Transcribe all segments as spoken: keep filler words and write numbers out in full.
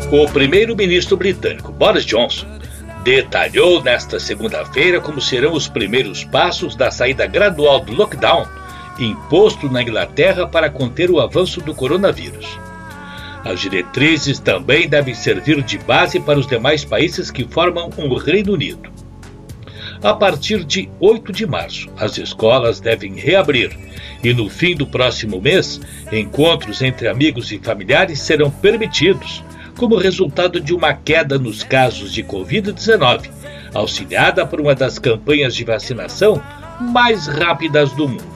O primeiro-ministro britânico Boris Johnson detalhou nesta segunda-feira como serão os primeiros passos da saída gradual do lockdown imposto na Inglaterra para conter o avanço do coronavírus. As diretrizes também devem servir de base para os demais países que formam o Reino Unido. A partir de oito de março, as escolas devem reabrir e no fim do próximo mês, encontros entre amigos e familiares serão permitidos, como resultado de uma queda nos casos de covid dezenove, auxiliada por uma das campanhas de vacinação mais rápidas do mundo.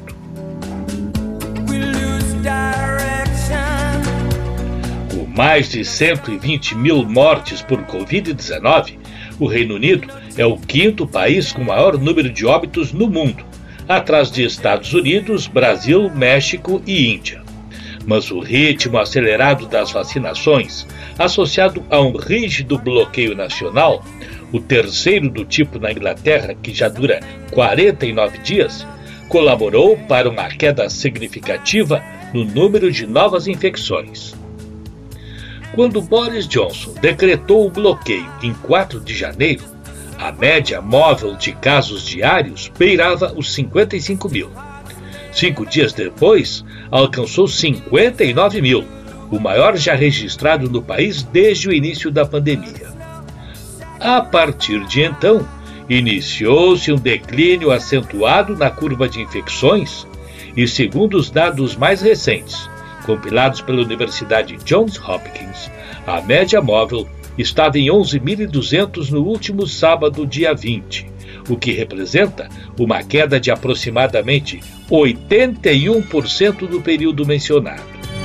Com mais de cento e vinte mil mortes por covid dezenove, o Reino Unido é o quinto país com maior número de óbitos no mundo, atrás de Estados Unidos, Brasil, México e Índia. Mas o ritmo acelerado das vacinações, associado a um rígido bloqueio nacional, o terceiro do tipo na Inglaterra, que já dura quarenta e nove dias, colaborou para uma queda significativa no número de novas infecções. Quando Boris Johnson decretou o bloqueio em quatro de janeiro, a média móvel de casos diários beirava os cinquenta e cinco mil. Cinco dias depois, alcançou cinquenta e nove mil, o maior já registrado no país desde o início da pandemia. A partir de então, iniciou-se um declínio acentuado na curva de infecções e, segundo os dados mais recentes, compilados pela Universidade Johns Hopkins, a média móvel estava em onze mil e duzentos no último sábado, dia vinte, o que representa uma queda de aproximadamente oitenta e um por cento do período mencionado.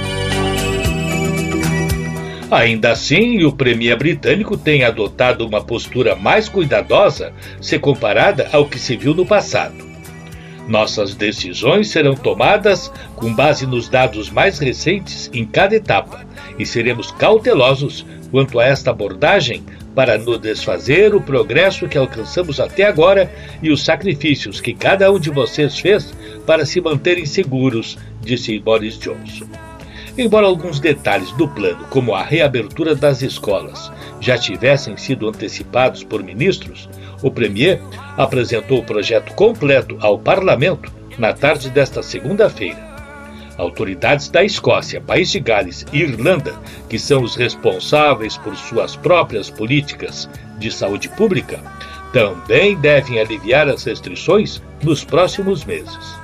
Ainda assim, o premier britânico tem adotado uma postura mais cuidadosa se comparada ao que se viu no passado. Nossas decisões serão tomadas com base nos dados mais recentes em cada etapa e seremos cautelosos quanto a esta abordagem para não desfazer o progresso que alcançamos até agora e os sacrifícios que cada um de vocês fez para se manterem seguros, disse Boris Johnson. Embora alguns detalhes do plano, como a reabertura das escolas, já tivessem sido antecipados por ministros, o premier apresentou o projeto completo ao Parlamento na tarde desta segunda-feira. Autoridades da Escócia, País de Gales e Irlanda, que são os responsáveis por suas próprias políticas de saúde pública, também devem aliviar as restrições nos próximos meses.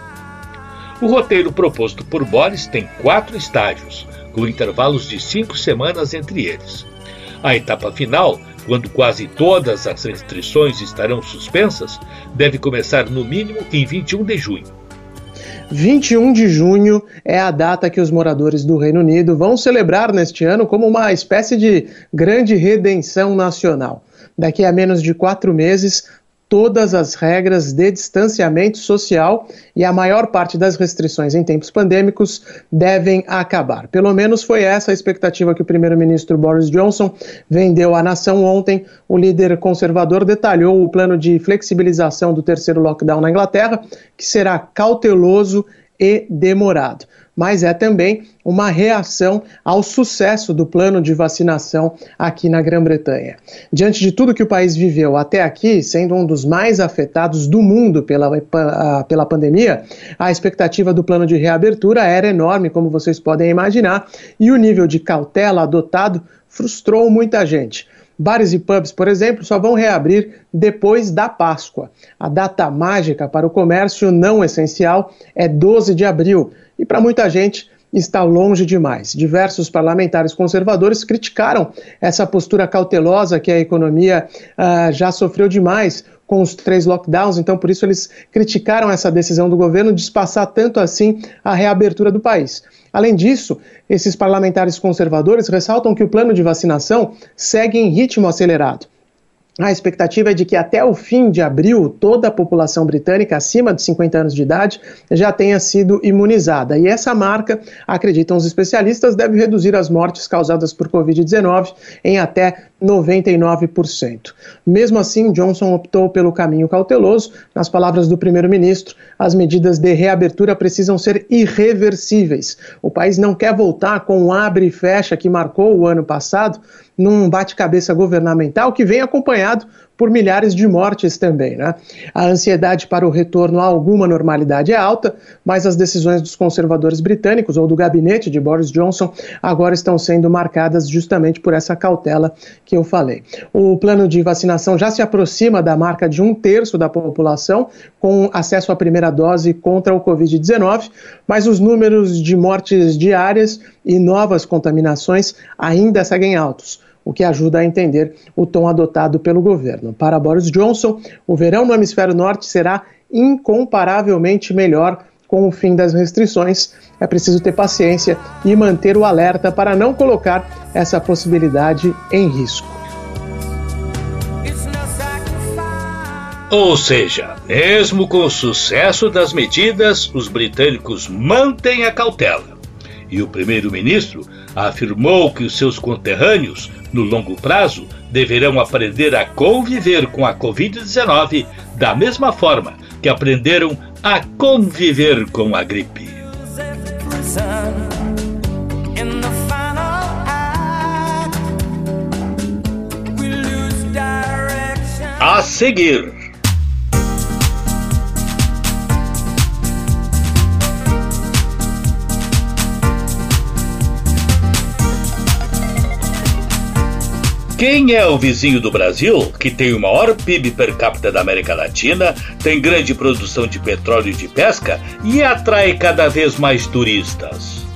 O roteiro proposto por Boris tem quatro estágios, com intervalos de cinco semanas entre eles. A etapa final, quando quase todas as restrições estarão suspensas, deve começar no mínimo em vinte e um de junho. vinte e um de junho é a data que os moradores do Reino Unido vão celebrar neste ano como uma espécie de grande redenção nacional. Daqui a menos de quatro meses, todas as regras de distanciamento social e a maior parte das restrições em tempos pandêmicos devem acabar. Pelo menos foi essa a expectativa que o primeiro-ministro Boris Johnson vendeu à nação ontem. O líder conservador detalhou o plano de flexibilização do terceiro lockdown na Inglaterra, que será cauteloso e demorado. Mas é também uma reação ao sucesso do plano de vacinação aqui na Grã-Bretanha. Diante de tudo que o país viveu até aqui, sendo um dos mais afetados do mundo pela, pela pandemia, a expectativa do plano de reabertura era enorme, como vocês podem imaginar, e o nível de cautela adotado frustrou muita gente. Bares e pubs, por exemplo, só vão reabrir depois da Páscoa. A data mágica para o comércio não essencial é doze de abril, e para muita gente está longe demais. Diversos parlamentares conservadores criticaram essa postura cautelosa que a economia uh, já sofreu demais com os três lockdowns, então por isso eles criticaram essa decisão do governo de espaçar tanto assim a reabertura do país. Além disso, esses parlamentares conservadores ressaltam que o plano de vacinação segue em ritmo acelerado. A expectativa é de que até o fim de abril toda a população britânica acima de cinquenta anos de idade já tenha sido imunizada. E essa marca, acreditam os especialistas, deve reduzir as mortes causadas por covid dezenove em até noventa e nove por cento. Mesmo assim, Johnson optou pelo caminho cauteloso. Nas palavras do primeiro-ministro, as medidas de reabertura precisam ser irreversíveis. O país não quer voltar com o abre e fecha que marcou o ano passado, num bate-cabeça governamental que vem acompanhado por milhares de mortes também, né? A ansiedade para o retorno a alguma normalidade é alta, mas as decisões dos conservadores britânicos ou do gabinete de Boris Johnson agora estão sendo marcadas justamente por essa cautela que eu falei. O plano de vacinação já se aproxima da marca de um terço da população com acesso à primeira dose contra o covid dezenove, mas os números de mortes diárias e novas contaminações ainda seguem altos, o que ajuda a entender o tom adotado pelo governo. Para Boris Johnson, o verão no hemisfério norte será incomparavelmente melhor com o fim das restrições. É preciso ter paciência e manter o alerta para não colocar essa possibilidade em risco. Ou seja, mesmo com o sucesso das medidas, os britânicos mantêm a cautela. E o primeiro-ministro afirmou que os seus conterrâneos, no longo prazo, deverão aprender a conviver com a covid dezenove da mesma forma que aprenderam a conviver com a gripe. A seguir. Quem é o vizinho do Brasil, que tem o maior P I B per capita da América Latina, tem grande produção de petróleo e de pesca e atrai cada vez mais turistas?